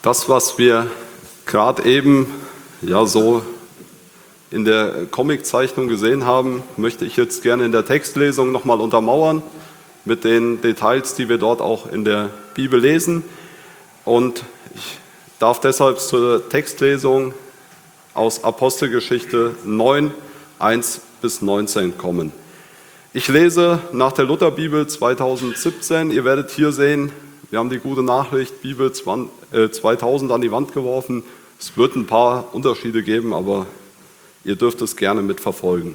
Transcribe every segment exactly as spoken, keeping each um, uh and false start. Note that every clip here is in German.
Das, was wir gerade eben ja so in der Comiczeichnung gesehen haben, möchte ich jetzt gerne in der Textlesung nochmal untermauern mit den Details, die wir dort auch in der Bibel lesen. Und ich darf deshalb zur Textlesung aus Apostelgeschichte neun, eins bis neunzehn kommen. Ich lese nach der Lutherbibel zweitausendsiebzehn. Ihr werdet hier sehen, wir haben die gute Nachricht, Bibel zweitausend an die Wand geworfen. Es wird ein paar Unterschiede geben, aber ihr dürft es gerne mitverfolgen.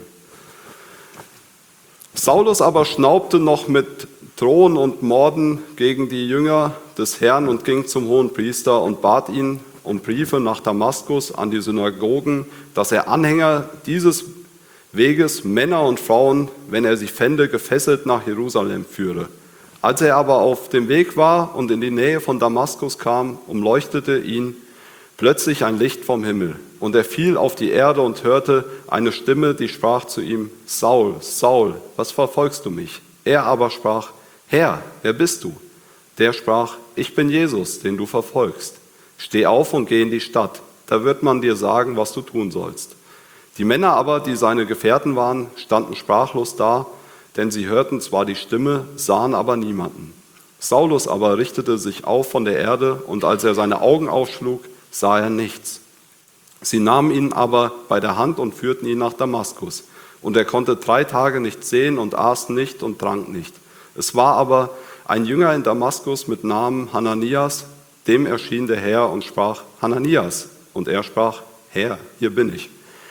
Saulus aber schnaubte noch mit Drohen und Morden gegen die Jünger des Herrn und ging zum Hohenpriester und bat ihn um Briefe nach Damaskus an die Synagogen, dass er Anhänger dieses Weges, Männer und Frauen, wenn er sie fände, gefesselt nach Jerusalem führe. Als er aber auf dem Weg war und in die Nähe von Damaskus kam, umleuchtete ihn plötzlich ein Licht vom Himmel. Und er fiel auf die Erde und hörte eine Stimme, die sprach zu ihm: Saul, Saul, was verfolgst du mich? Er aber sprach: Herr, wer bist du? Der sprach: Ich bin Jesus, den du verfolgst. Steh auf und geh in die Stadt, da wird man dir sagen, was du tun sollst. Die Männer aber, die seine Gefährten waren, standen sprachlos da, denn sie hörten zwar die Stimme, sahen aber niemanden. Saulus aber richtete sich auf von der Erde, und als er seine Augen aufschlug, sah er nichts. Sie nahmen ihn aber bei der Hand und führten ihn nach Damaskus. Und er konnte drei Tage nicht sehen und aß nicht und trank nicht. Es war aber ein Jünger in Damaskus mit Namen Hananias, dem erschien der Herr und sprach: Hananias. Und er sprach: Herr, hier bin ich.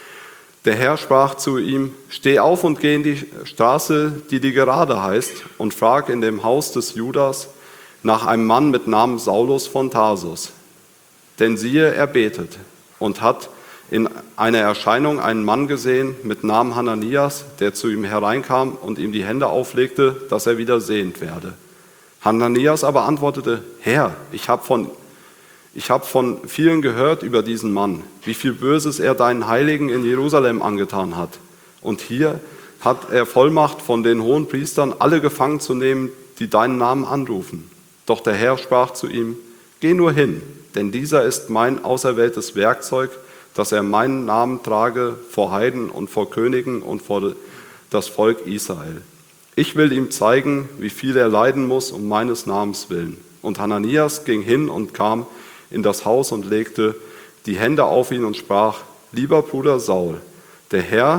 Der Herr sprach zu ihm: Steh auf und geh in die Straße, die die Gerade heißt, und frag in dem Haus des Judas nach einem Mann mit Namen Saulus von Tarsus. Denn siehe, er betet und hat in einer Erscheinung einen Mann gesehen mit Namen Hananias, der zu ihm hereinkam und ihm die Hände auflegte, dass er wieder sehend werde. Hananias aber antwortete: Herr, ich habe von Ich habe von vielen gehört über diesen Mann, wie viel Böses er deinen Heiligen in Jerusalem angetan hat. Und hier hat er Vollmacht von den Hohenpriestern, alle gefangen zu nehmen, die deinen Namen anrufen. Doch der Herr sprach zu ihm: Geh nur hin, denn dieser ist mein auserwähltes Werkzeug, dass er meinen Namen trage vor Heiden und vor Königen und vor das Volk Israel. Ich will ihm zeigen, wie viel er leiden muss um meines Namens willen. Und Hananias ging hin und kam in das Haus und legte die Hände auf ihn und sprach: Lieber Bruder Saul, der Herr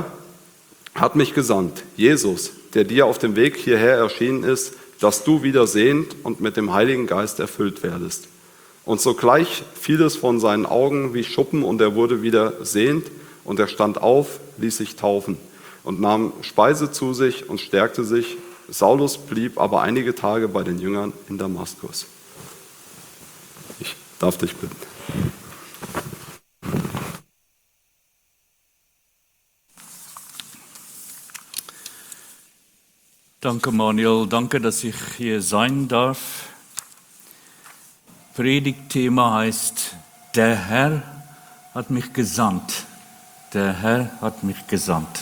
hat mich gesandt, Jesus, der dir auf dem Weg hierher erschienen ist, dass du wieder sehend und mit dem Heiligen Geist erfüllt werdest. Und sogleich fiel es von seinen Augen wie Schuppen und er wurde wieder sehend und er stand auf, ließ sich taufen und nahm Speise zu sich und stärkte sich. Saulus blieb aber einige Tage bei den Jüngern in Damaskus. Ich darf dich bitten. Danke Manuel, danke, dass ich hier sein darf. Predigtthema heißt: Der Herr hat mich gesandt. Der Herr hat mich gesandt.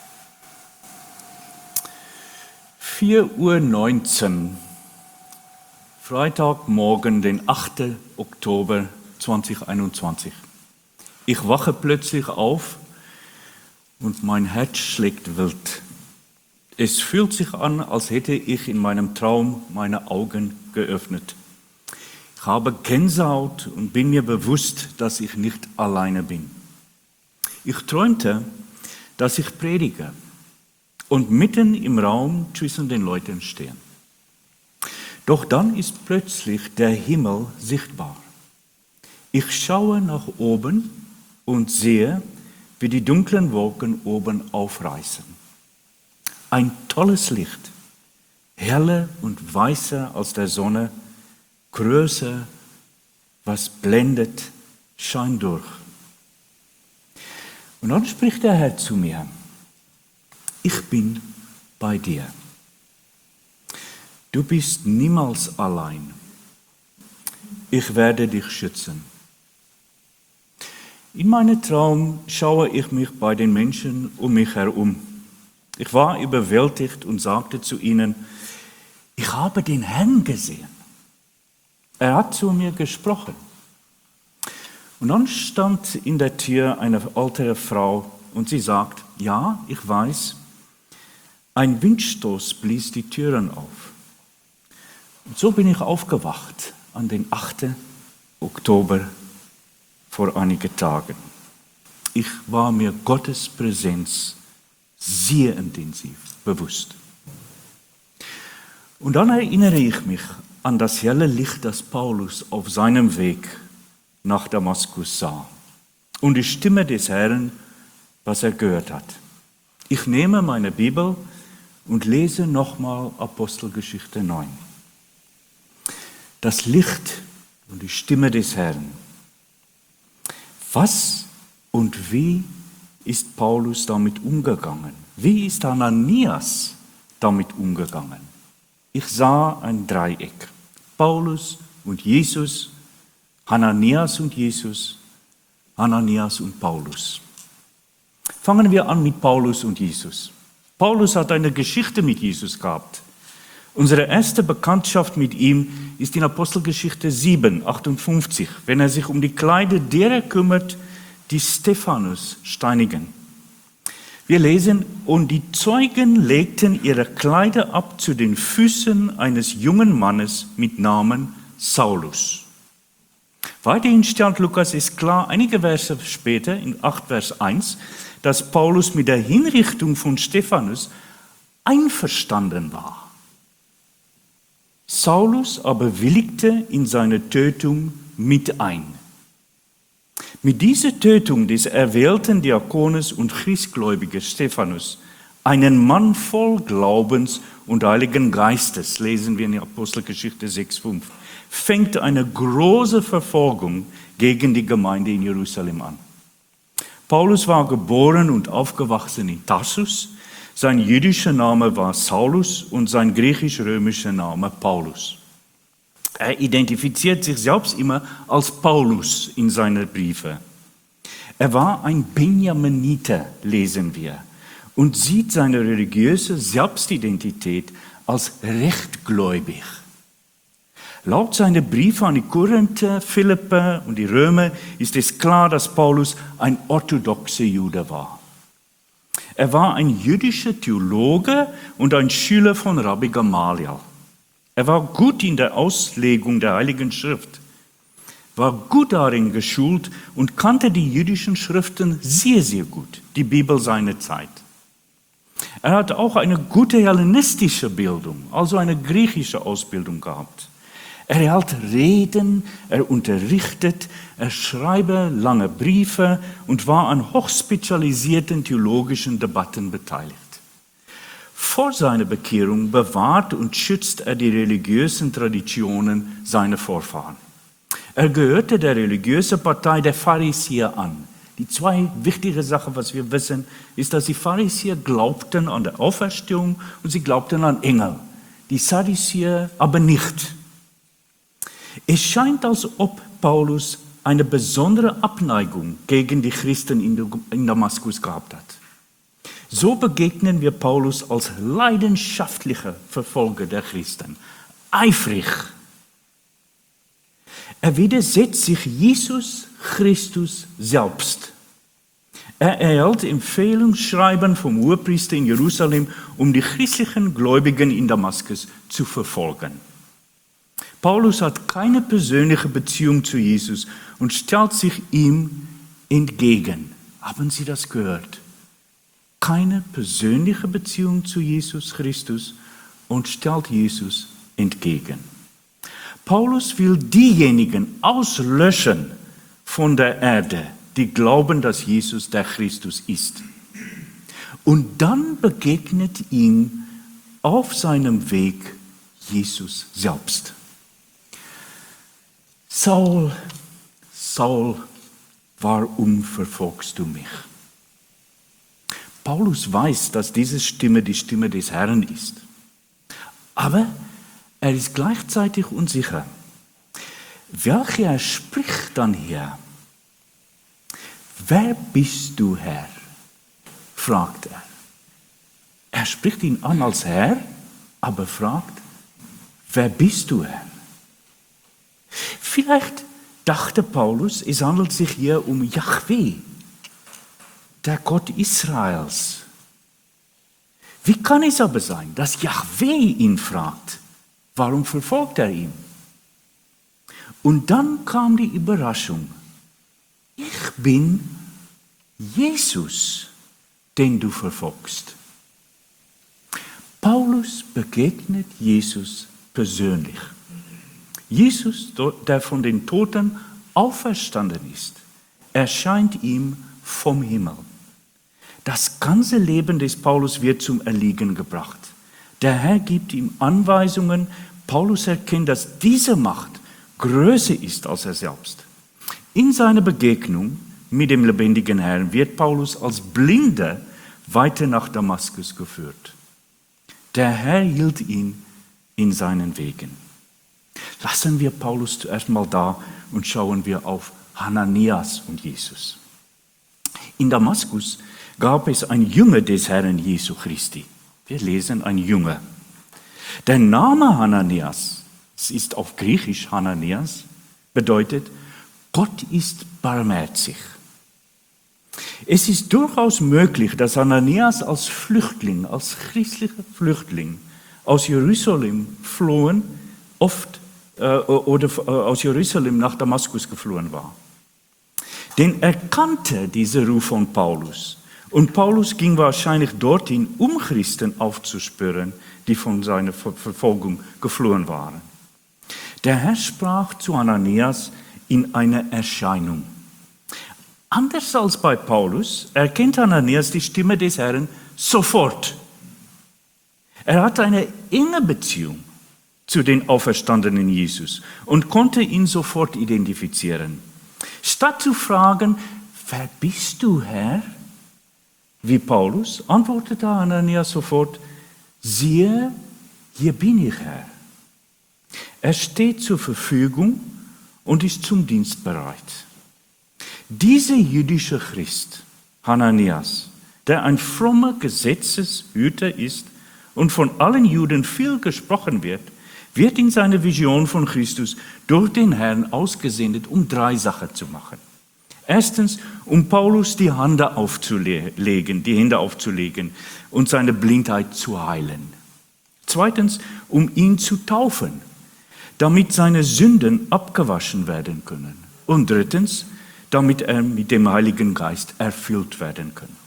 vier Uhr neunzehn, Freitagmorgen, den achten Oktober zweitausendeinundzwanzig. Ich wache plötzlich auf und mein Herz schlägt wild. Es fühlt sich an, als hätte ich in meinem Traum meine Augen geöffnet. Ich habe Gänsehaut und bin mir bewusst, dass ich nicht alleine bin. Ich träumte, dass ich predige und mitten im Raum zwischen den Leuten stehe. Doch dann ist plötzlich der Himmel sichtbar. Ich schaue nach oben und sehe, wie die dunklen Wolken oben aufreißen. Ein tolles Licht, heller und weißer als der Sonne, größer, was blendet, scheint durch. Und dann spricht der Herr zu mir: Ich bin bei dir. Du bist niemals allein. Ich werde dich schützen. In meinem Traum schaue ich mich bei den Menschen um mich herum. Ich war überwältigt und sagte zu ihnen: Ich habe den Herrn gesehen. Er hat zu mir gesprochen. Und dann stand in der Tür eine ältere Frau und sie sagt, ja, ich weiß, ein Windstoß blies die Türen auf. Und so bin ich aufgewacht an den achten Oktober vor einigen Tagen. Ich war mir Gottes Präsenz sehr intensiv bewusst. Und dann erinnere ich mich an das helle Licht, das Paulus auf seinem Weg nach Damaskus sah und die Stimme des Herrn, was er gehört hat. Ich nehme meine Bibel und lese nochmal Apostelgeschichte neun. Das Licht und die Stimme des Herrn. Was und wie ist Paulus damit umgegangen? Wie ist Ananias damit umgegangen? Ich sah ein Dreieck. Paulus und Jesus, Ananias und Jesus, Ananias und Paulus. Fangen wir an mit Paulus und Jesus. Paulus hat eine Geschichte mit Jesus gehabt. Unsere erste Bekanntschaft mit ihm ist in Apostelgeschichte sieben, achtundfünfzig, wenn er sich um die Kleider derer kümmert, die Stephanus steinigen. Wir lesen, und die Zeugen legten ihre Kleider ab zu den Füßen eines jungen Mannes mit Namen Saulus. Weiterhin stellt Lukas es klar, einige Verse später, in acht Vers eins, dass Paulus mit der Hinrichtung von Stephanus einverstanden war. Saulus aber willigte in seine Tötung mit ein. Mit dieser Tötung des erwählten Diakones und Christgläubigen Stephanus, einen Mann voll Glaubens und Heiligen Geistes, lesen wir in der Apostelgeschichte sechs, fünf, fängt eine große Verfolgung gegen die Gemeinde in Jerusalem an. Paulus war geboren und aufgewachsen in Tarsus. Sein jüdischer Name war Saulus und sein griechisch-römischer Name Paulus. Er identifiziert sich selbst immer als Paulus in seinen Briefen. Er war ein Benjaminiter, lesen wir, und sieht seine religiöse Selbstidentität als rechtgläubig. Laut seiner Briefe an die Korinther, Philipper und die Römer ist es klar, dass Paulus ein orthodoxer Jude war. Er war ein jüdischer Theologe und ein Schüler von Rabbi Gamaliel. Er war gut in der Auslegung der Heiligen Schrift, war gut darin geschult und kannte die jüdischen Schriften sehr, sehr gut, die Bibel seiner Zeit. Er hat auch eine gute hellenistische Bildung, also eine griechische Ausbildung gehabt. Er hält Reden, er unterrichtet, er schreibt lange Briefe und war an hochspezialisierten theologischen Debatten beteiligt. Vor seiner Bekehrung bewahrt und schützt er die religiösen Traditionen seiner Vorfahren. Er gehörte der religiösen Partei der Pharisäer an. Die zwei wichtige Sachen, was wir wissen, ist, dass die Pharisäer glaubten an der Auferstehung und sie glaubten an Engel. Die Sadduzäer aber nicht. Es scheint, als ob Paulus eine besondere Abneigung gegen die Christen in Damaskus gehabt hat. So begegnen wir Paulus als leidenschaftlicher Verfolger der Christen, eifrig. Er widersetzt sich Jesus Christus selbst. Er erhält Empfehlungsschreiben vom Hohepriester in Jerusalem, um die christlichen Gläubigen in Damaskus zu verfolgen. Paulus hat keine persönliche Beziehung zu Jesus und stellt sich ihm entgegen. Haben Sie das gehört? Keine persönliche Beziehung zu Jesus Christus und stellt Jesus entgegen. Paulus will diejenigen auslöschen von der Erde, die glauben, dass Jesus der Christus ist. Und dann begegnet ihm auf seinem Weg Jesus selbst. Saul, Saul, warum verfolgst du mich? Paulus weiß, dass diese Stimme die Stimme des Herrn ist. Aber er ist gleichzeitig unsicher. Welcher spricht dann hier? Wer bist du, Herr? Fragt er. Er spricht ihn an als Herr, aber fragt, wer bist du, Herr? Vielleicht dachte Paulus, es handelt sich hier um Jahwe, der Gott Israels. Wie kann es aber sein, dass Jahwe ihn fragt, warum verfolgt er ihn? Und dann kam die Überraschung. Ich bin Jesus, den du verfolgst. Paulus begegnet Jesus persönlich. Jesus, der von den Toten auferstanden ist, erscheint ihm vom Himmel. Das ganze Leben des Paulus wird zum Erliegen gebracht. Der Herr gibt ihm Anweisungen. Paulus erkennt, dass diese Macht größer ist als er selbst. In seiner Begegnung mit dem lebendigen Herrn wird Paulus als Blinder weiter nach Damaskus geführt. Der Herr hielt ihn in seinen Wegen. Lassen wir Paulus zuerst mal da und schauen wir auf Hananias und Jesus. In Damaskus gab es ein Jünger des Herrn Jesu Christi. Wir lesen ein Jünger. Der Name Hananias, es ist auf Griechisch Hananias, bedeutet, Gott ist barmherzig. Es ist durchaus möglich, dass Hananias als Flüchtling, als christlicher Flüchtling aus Jerusalem flohen, oft äh, oder äh, aus Jerusalem nach Damaskus geflohen war. Denn er kannte diesen Ruf von Paulus. Und Paulus ging wahrscheinlich dorthin, um Christen aufzuspüren, die von seiner Verfolgung geflohen waren. Der Herr sprach zu Hananias in einer Erscheinung. Anders als bei Paulus erkennt Hananias die Stimme des Herrn sofort. Er hat eine enge Beziehung zu den auferstandenen Jesus und konnte ihn sofort identifizieren. Statt zu fragen, wer bist du, Herr? Wie Paulus, antwortete Hananias sofort, siehe, hier bin ich, Herr. Er steht zur Verfügung und ist zum Dienst bereit. Dieser jüdische Christ, Hananias, der ein frommer Gesetzeshüter ist und von allen Juden viel gesprochen wird, wird in seiner Vision von Christus durch den Herrn ausgesendet, um drei Sachen zu machen. Erstens, um Paulus die Hände aufzulegen, die Hände aufzulegen und seine Blindheit zu heilen. Zweitens, um ihn zu taufen, damit seine Sünden abgewaschen werden können. Und drittens, damit er mit dem Heiligen Geist erfüllt werden kann.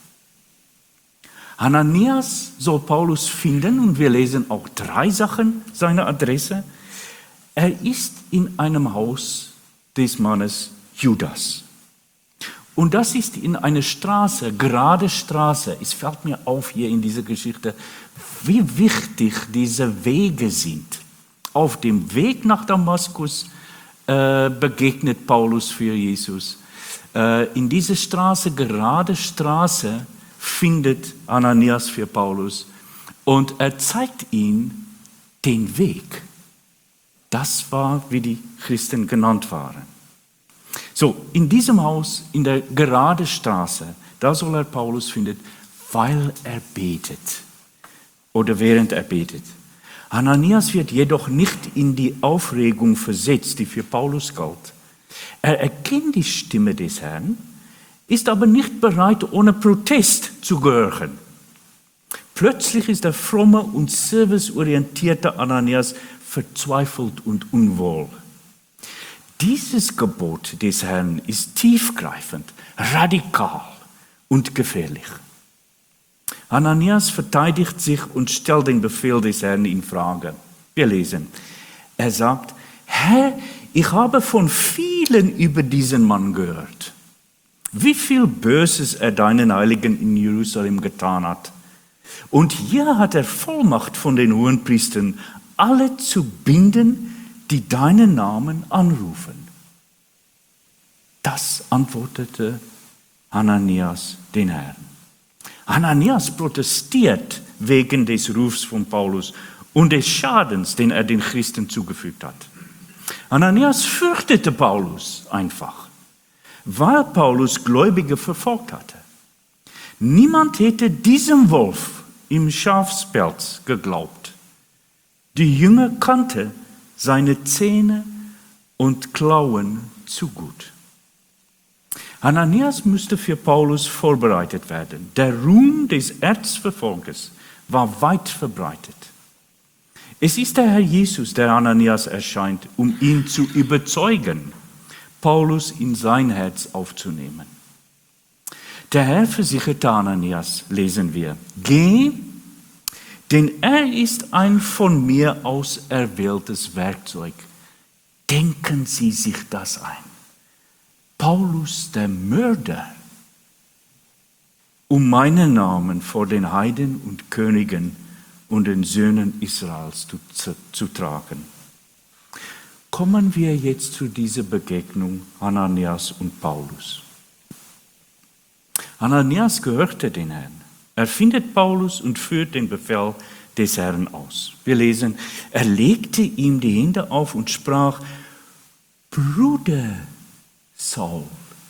Hananias soll Paulus finden und wir lesen auch drei Sachen seiner Adresse. Er ist in einem Haus des Mannes Judas. Und das ist in einer Straße, gerade Straße. Es fällt mir auf hier in dieser Geschichte, wie wichtig diese Wege sind. Auf dem Weg nach Damaskus äh, begegnet Paulus für Jesus. Äh, in dieser Straße, gerade Straße, findet Hananias für Paulus und er zeigt ihm den Weg. Das war, wie die Christen genannt waren. So, in diesem Haus, in der gerade Straße, da soll er Paulus finden, weil er betet oder während er betet. Hananias wird jedoch nicht in die Aufregung versetzt, die für Paulus galt. Er erkennt die Stimme des Herrn, ist aber nicht bereit, ohne Protest zu gehören. Plötzlich ist der fromme und serviceorientierte Hananias verzweifelt und unwohl. Dieses Gebot des Herrn ist tiefgreifend, radikal und gefährlich. Hananias verteidigt sich und stellt den Befehl des Herrn in Frage. Wir lesen. Er sagt, Herr, ich habe von vielen über diesen Mann gehört. Wie viel Böses er deinen Heiligen in Jerusalem getan hat. Und hier hat er Vollmacht von den Hohenpriestern, alle zu binden, die deinen Namen anrufen. Das antwortete Hananias den Herrn. Hananias protestiert wegen des Rufs von Paulus und des Schadens, den er den Christen zugefügt hat. Hananias fürchtete Paulus einfach, weil Paulus Gläubige verfolgt hatte. Niemand hätte diesem Wolf im Schafspelz geglaubt. Die Jünger kannten seine Zähne und Klauen zu gut. Hananias musste für Paulus vorbereitet werden. Der Ruhm des Erzverfolgers war weit verbreitet. Es ist der Herr Jesus, der Hananias erscheint, um ihn zu überzeugen, Paulus in sein Herz aufzunehmen. Der Herr versicherte Hananias, lesen wir, geh, denn er ist ein von mir aus erwähltes Werkzeug. Denken Sie sich das ein. Paulus, der Mörder, um meinen Namen vor den Heiden und Königen und den Söhnen Israels zu, zu, zu tragen. Kommen wir jetzt zu dieser Begegnung Hananias und Paulus. Hananias gehörte den Herrn. Er findet Paulus und führt den Befehl des Herrn aus. Wir lesen, er legte ihm die Hände auf und sprach, Bruder Saul.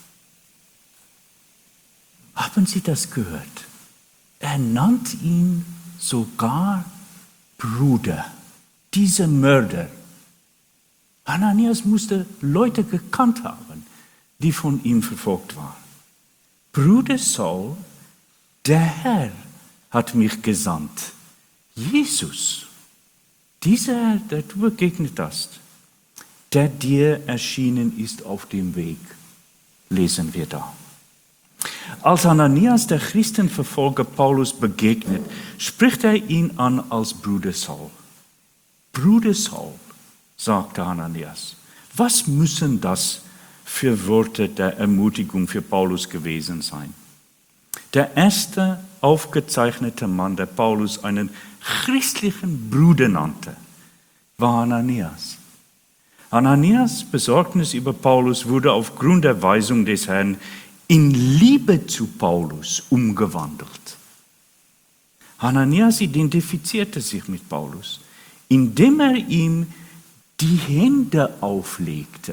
Haben Sie das gehört? Er nannte ihn sogar Bruder, dieser Mörder. Hananias musste Leute gekannt haben, die von ihm verfolgt waren. Bruder Saul, der Herr hat mich gesandt. Jesus, dieser Herr, der du begegnet hast, der dir erschienen ist auf dem Weg, lesen wir da. Als Hananias der Christenverfolger Paulus begegnet, spricht er ihn an als Bruder Saul. Bruder Saul, sagte Hananias, was müssen das für Worte der Ermutigung für Paulus gewesen sein? Der erste aufgezeichnete Mann, der Paulus einen christlichen Bruder nannte, war Hananias. Hananias' Besorgnis über Paulus wurde aufgrund der Weisung des Herrn in Liebe zu Paulus umgewandelt. Hananias identifizierte sich mit Paulus, indem er ihm die Hände auflegte.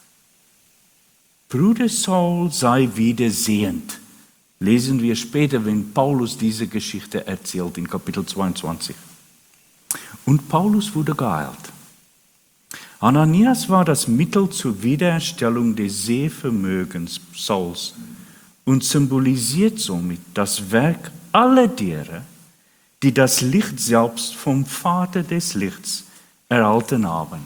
Bruder Saul sei wieder sehend. Lesen wir später, wenn Paulus diese Geschichte erzählt, in Kapitel zweiundzwanzig. Und Paulus wurde geheilt. Hananias war das Mittel zur Wiederherstellung des Sehvermögens Sauls und symbolisiert somit das Werk aller derer, die das Licht selbst vom Vater des Lichts erhalten haben.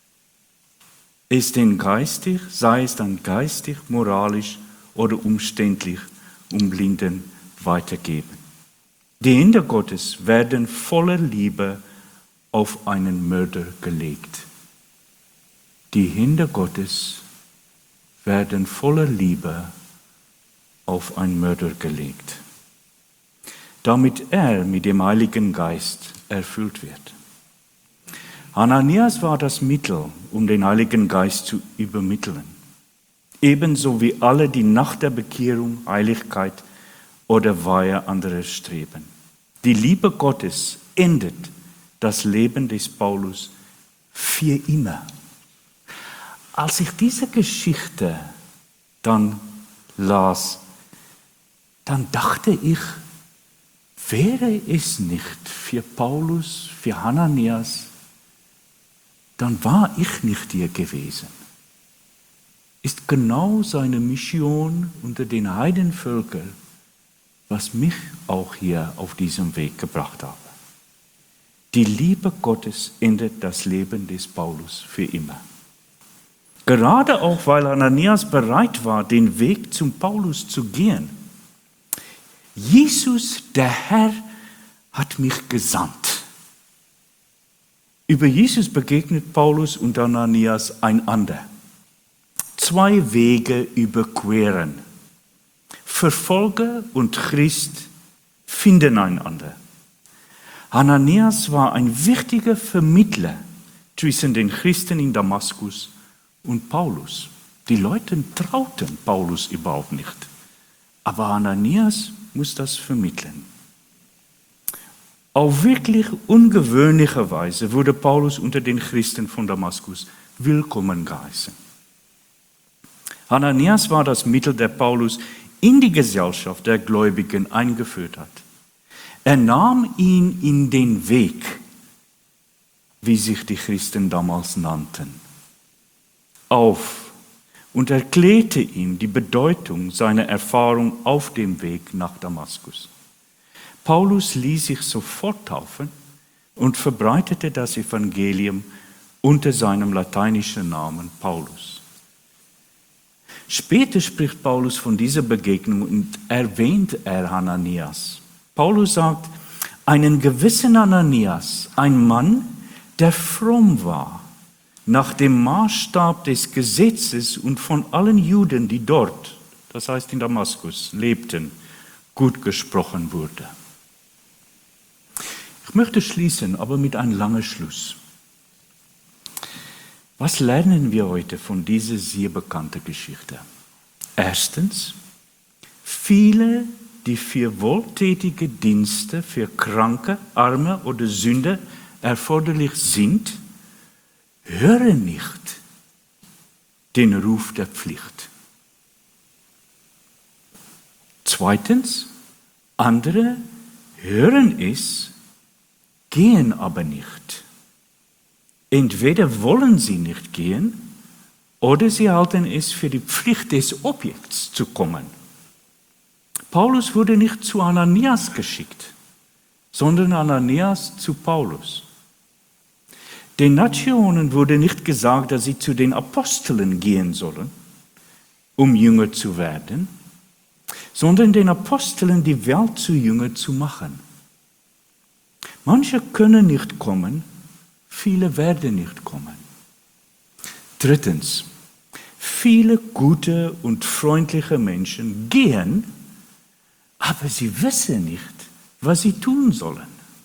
Es denn geistig, sei es dann geistig, moralisch oder umständlich, um Blinden weitergeben. Die Hände Gottes werden voller Liebe auf einen Mörder gelegt. Die Hände Gottes werden voller Liebe auf einen Mörder gelegt, damit er mit dem Heiligen Geist erfüllt wird. Hananias war das Mittel, um den Heiligen Geist zu übermitteln, ebenso wie alle, die nach der Bekehrung, Heiligkeit oder Weihe anderer streben. Die Liebe Gottes endet das Leben des Paulus für immer. Als ich diese Geschichte dann las, dann dachte ich, wäre es nicht für Paulus, für Hananias, dann war ich nicht hier gewesen. Ist genau seine Mission unter den Heidenvölkern, was mich auch hier auf diesem Weg gebracht habe. Die Liebe Gottes endet das Leben des Paulus für immer. Gerade auch, weil Hananias bereit war, den Weg zum Paulus zu gehen. Jesus, der Herr, hat mich gesandt. Über Jesus begegnet Paulus und Hananias einander. Zwei Wege überqueren. Verfolger und Christ finden einander. Hananias war ein wichtiger Vermittler zwischen den Christen in Damaskus und Paulus. Die Leute trauten Paulus überhaupt nicht. Aber Hananias muss das vermitteln. Auf wirklich ungewöhnliche Weise wurde Paulus unter den Christen von Damaskus willkommen geheißen. Hananias war das Mittel, der Paulus in die Gesellschaft der Gläubigen eingeführt hat. Er nahm ihn in den Weg, wie sich die Christen damals nannten, auf und erklärte ihm die Bedeutung seiner Erfahrung auf dem Weg nach Damaskus. Paulus ließ sich sofort taufen und verbreitete das Evangelium unter seinem lateinischen Namen Paulus. Später spricht Paulus von dieser Begegnung und erwähnt er Hananias. Paulus sagt, einen gewissen Hananias, ein Mann, der fromm war, nach dem Maßstab des Gesetzes und von allen Juden, die dort, das heißt in Damaskus, lebten, gut gesprochen wurde. Ich möchte schließen, aber mit einem langen Schluss. Was lernen wir heute von dieser sehr bekannten Geschichte? Erstens, viele, die für wohltätige Dienste für Kranke, Arme oder Sünder erforderlich sind, hören nicht den Ruf der Pflicht. Zweitens, andere hören es, gehen aber nicht. Entweder wollen sie nicht gehen, oder sie halten es für die Pflicht des Objekts zu kommen. Paulus wurde nicht zu Ananias geschickt, sondern Ananias zu Paulus. Den Nationen wurde nicht gesagt, dass sie zu den Aposteln gehen sollen, um Jünger zu werden, sondern den Aposteln die Welt zu Jünger zu machen. Manche können nicht kommen, viele werden nicht kommen. Drittens, viele gute und freundliche Menschen gehen, aber sie wissen nicht, was sie tun sollen.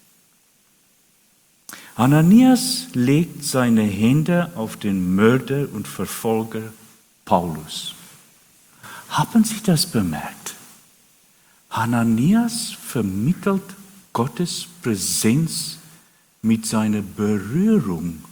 Ananias legt seine Hände auf den Mörder und Verfolger Paulus. Haben Sie das bemerkt? Ananias vermittelt Gottes Präsenz mit seiner Berührung.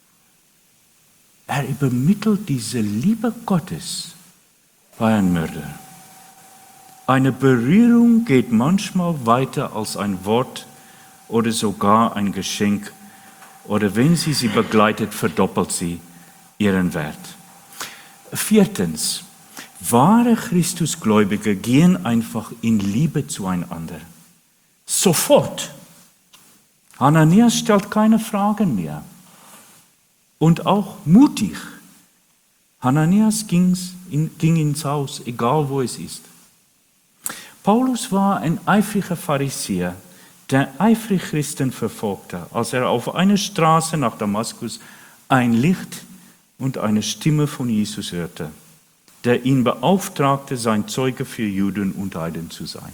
Er übermittelt diese Liebe Gottes bei einem Mörder. Eine Berührung geht manchmal weiter als ein Wort oder sogar ein Geschenk. Oder wenn sie sie begleitet, verdoppelt sie ihren Wert. Viertens, wahre Christusgläubige gehen einfach in Liebe zueinander. Sofort. Ananias stellt keine Fragen mehr. Und auch mutig. Ananias ging, in, ging ins Haus, egal wo es ist. Paulus war ein eifriger Pharisäer, der eifrig Christen verfolgte, als er auf einer Straße nach Damaskus ein Licht und eine Stimme von Jesus hörte, der ihn beauftragte, sein Zeuge für Juden und Heiden zu sein.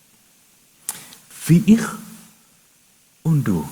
Wie ich und du,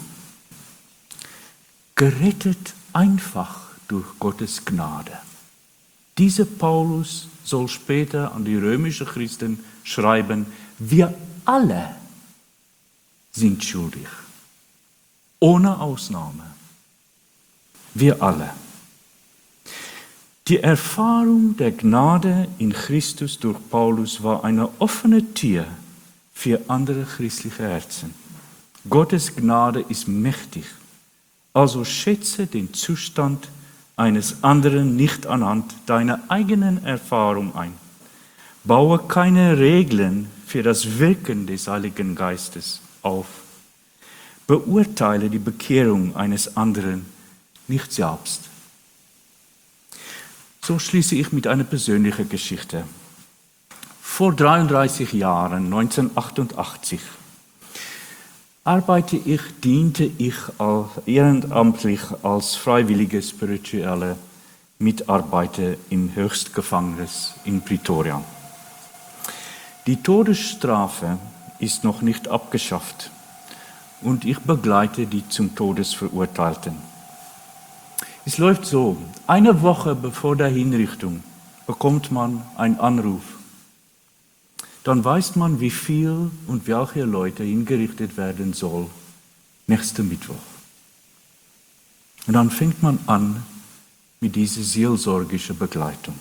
gerettet einfach durch Gottes Gnade. Dieser Paulus soll später an die römischen Christen schreiben, wir alle sind schuldig, ohne Ausnahme. Wir alle. Die Erfahrung der Gnade in Christus durch Paulus war eine offene Tür für andere christliche Herzen. Gottes Gnade ist mächtig, also schätze den Zustand eines anderen nicht anhand deiner eigenen Erfahrung ein. Baue keine Regeln für das Wirken des Heiligen Geistes auf. Beurteile die Bekehrung eines anderen nicht selbst. So schließe ich mit einer persönlichen Geschichte. Vor dreiunddreißig Jahren, neunzehnhundertachtundachtzig, arbeite ich, diente ich ehrenamtlich als freiwillige spirituelle Mitarbeiter im Höchstgefängnis in Pretoria. Die Todesstrafe ist noch nicht abgeschafft und ich begleite die zum Todes Verurteilten. Es läuft so, eine Woche bevor der Hinrichtung bekommt man einen Anruf. Dann weiß man, wie viel und welche Leute hingerichtet werden soll nächsten Mittwoch. Und dann fängt man an mit dieser seelsorgischen Begleitung.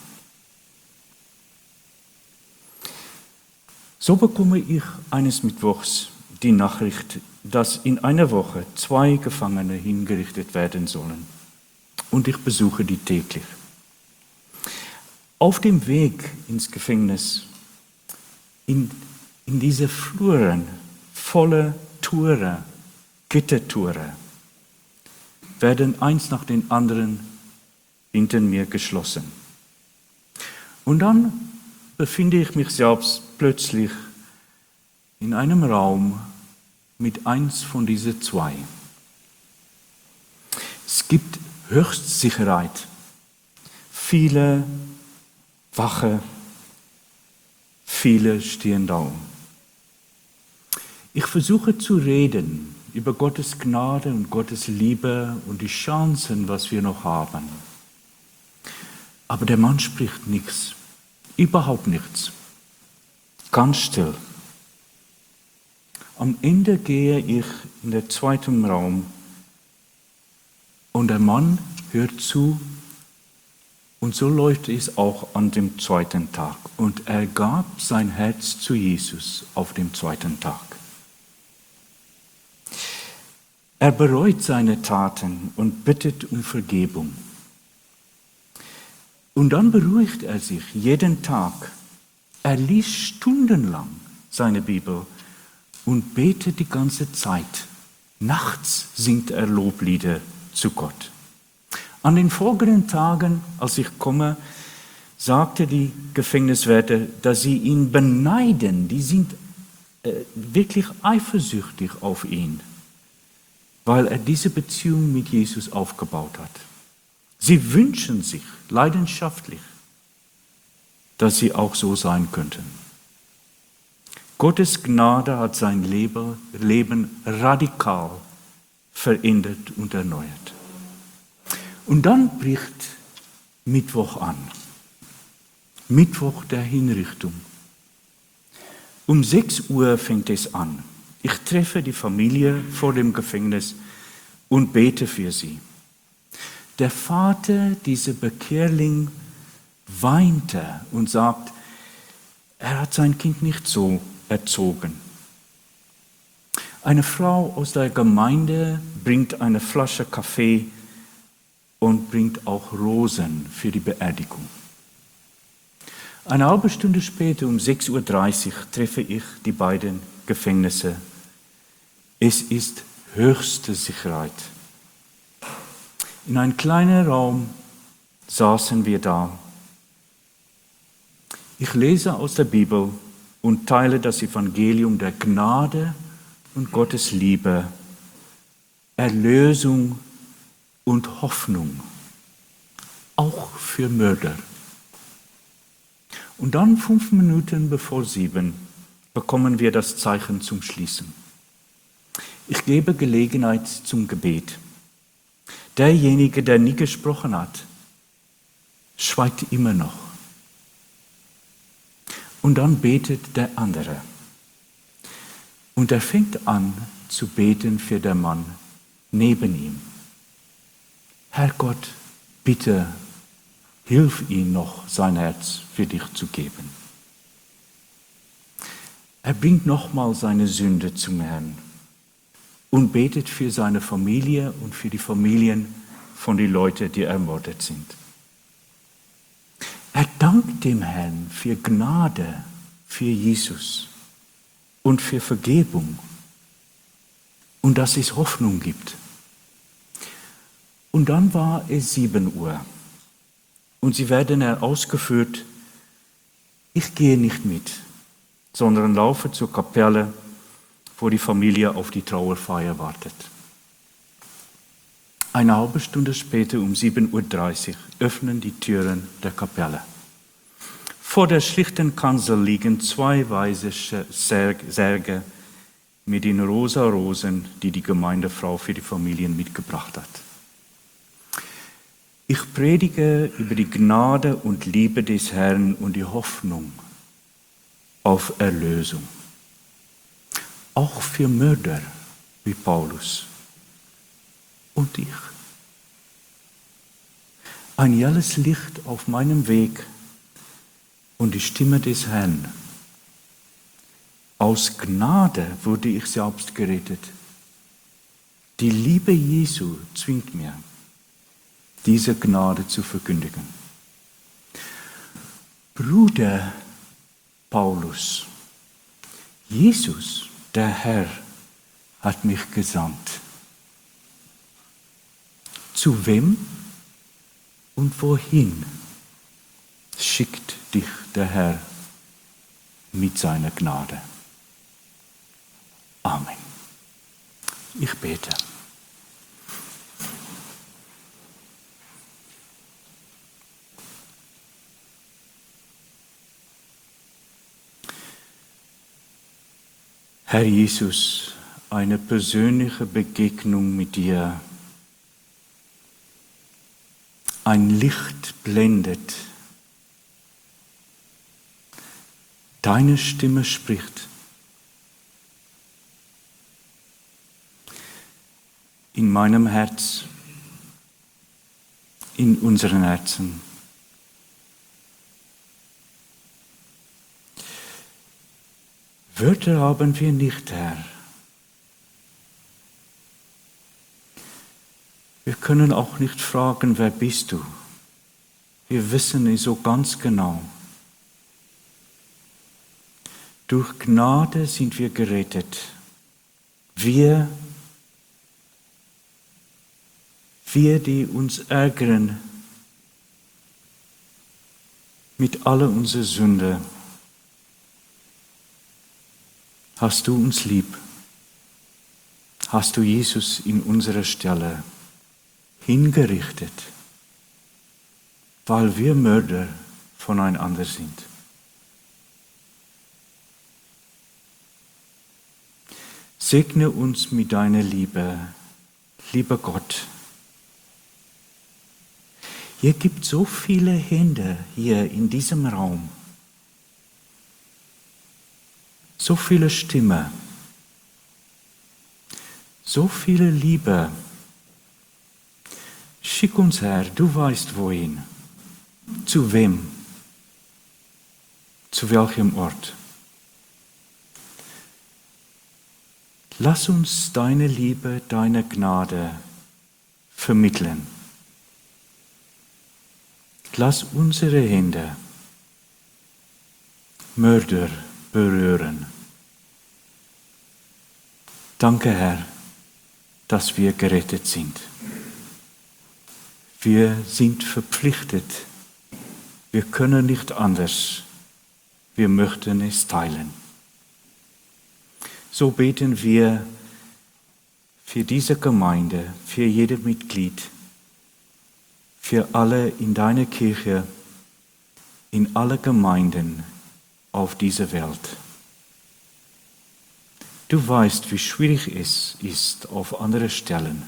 So bekomme ich eines Mittwochs die Nachricht, dass in einer Woche zwei Gefangene hingerichtet werden sollen. Und ich besuche die täglich. Auf dem Weg ins Gefängnis, in, in diese Fluren voller Tore, Gittertore, werden eins nach dem anderen hinter mir geschlossen. Und dann befinde ich mich selbst plötzlich in einem Raum mit eins von diesen zwei. Es gibt Höchstsicherheit, viele Wache, viele stehen da. Ich versuche zu reden über Gottes Gnade und Gottes Liebe und die Chancen, was wir noch haben. Aber der Mann spricht nichts, überhaupt nichts, ganz still. Am Ende gehe ich in den zweiten Raum und der Mann hört zu und so läuft es auch an dem zweiten Tag. Und er gab sein Herz zu Jesus auf dem zweiten Tag. Er bereut seine Taten und bittet um Vergebung. Und dann beruhigt er sich jeden Tag. Er liest stundenlang seine Bibel und betet die ganze Zeit. Nachts singt er Loblieder zu Gott. An den folgenden Tagen, als ich komme, sagte die Gefängniswärter, dass sie ihn beneiden. Die sind äh, wirklich eifersüchtig auf ihn, weil er diese Beziehung mit Jesus aufgebaut hat. Sie wünschen sich leidenschaftlich, dass sie auch so sein könnten. Gottes Gnade hat sein Leben radikal verändert und erneuert. Und dann bricht Mittwoch an. Mittwoch der Hinrichtung. Um sechs Uhr fängt es an. Ich treffe die Familie vor dem Gefängnis und bete für sie. Der Vater, dieser Bekehrling, weinte und sagt, er hat sein Kind nicht so erzogen. Eine Frau aus der Gemeinde bringt eine Flasche Kaffee und bringt auch Rosen für die Beerdigung. Eine halbe Stunde später, um sechs Uhr dreißig, treffe ich die beiden Gefängnisse. Es ist höchste Sicherheit. In einem kleinen Raum saßen wir da. Ich lese aus der Bibel und teile das Evangelium der Gnade und Gottes Liebe, Erlösung und Hoffnung, auch für Mörder. Und dann fünf Minuten bevor sieben bekommen wir das Zeichen zum Schließen. Ich gebe Gelegenheit zum Gebet. Derjenige, der nie gesprochen hat, schweigt immer noch. Und dann betet der andere. Und er fängt an zu beten für den Mann neben ihm. Herrgott, bitte hilf ihm noch, sein Herz für dich zu geben. Er bringt nochmal seine Sünde zum Herrn und betet für seine Familie und für die Familien von den Leuten, die ermordet sind. Er dankt dem Herrn für Gnade, für Jesus und für Vergebung und dass es Hoffnung gibt. Und dann war es sieben Uhr und sie werden ausgeführt. Ich gehe nicht mit, sondern laufe zur Kapelle, wo die Familie auf die Trauerfeier wartet. Eine halbe Stunde später, um sieben Uhr dreißig, öffnen die Türen der Kapelle. Vor der schlichten Kanzel liegen zwei weiße Särge mit den rosa Rosen, die die Gemeindefrau für die Familien mitgebracht hat. Ich predige über die Gnade und Liebe des Herrn und die Hoffnung auf Erlösung. Auch für Mörder wie Paulus und ich. Ein helles Licht auf meinem Weg und die Stimme des Herrn. Aus Gnade wurde ich selbst gerettet. Die Liebe Jesu zwingt mir, diese Gnade zu verkündigen. Bruder Paulus, Jesus, der Herr, hat mich gesandt. Zu wem und wohin schickt dich der Herr mit seiner Gnade? Amen. Ich bete. Herr Jesus, eine persönliche Begegnung mit dir. Ein Licht blendet. Deine Stimme spricht. In meinem Herz, in unseren Herzen. Wörter haben wir nicht, Herr. Wir können auch nicht fragen, wer bist du? Wir wissen es so ganz genau. Durch Gnade sind wir gerettet. Wir, wir, die uns ärgern mit aller unserer Sünde. Hast du uns lieb? Hast du Jesus in unserer Stelle hingerichtet, weil wir Mörder voneinander sind? Segne uns mit deiner Liebe, lieber Gott. Ihr gibt so viele Hände hier in diesem Raum. So viele Stimmen, so viele Liebe. Schick uns, Herr, du weißt wohin, zu wem, zu welchem Ort. Lass uns deine Liebe, deine Gnade vermitteln. Lass unsere Hände Mörder berühren. Danke, Herr, dass wir gerettet sind. Wir sind verpflichtet. Wir können nicht anders. Wir möchten es teilen. So beten wir für diese Gemeinde, für jedes Mitglied, für alle in deiner Kirche, in alle Gemeinden auf dieser Welt. Du weißt, wie schwierig es ist auf anderen Stellen.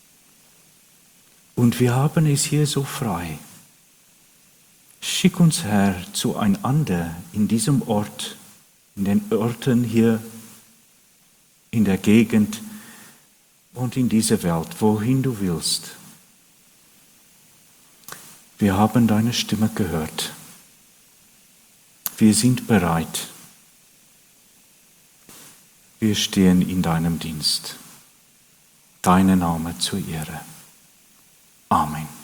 Und wir haben es hier so frei. Schick uns, Herr, zueinander in diesem Ort, in den Orten hier in der Gegend und in dieser Welt, wohin du willst. Wir haben deine Stimme gehört. Wir sind bereit. Wir stehen in deinem Dienst. Dein Name zur Ehre. Amen.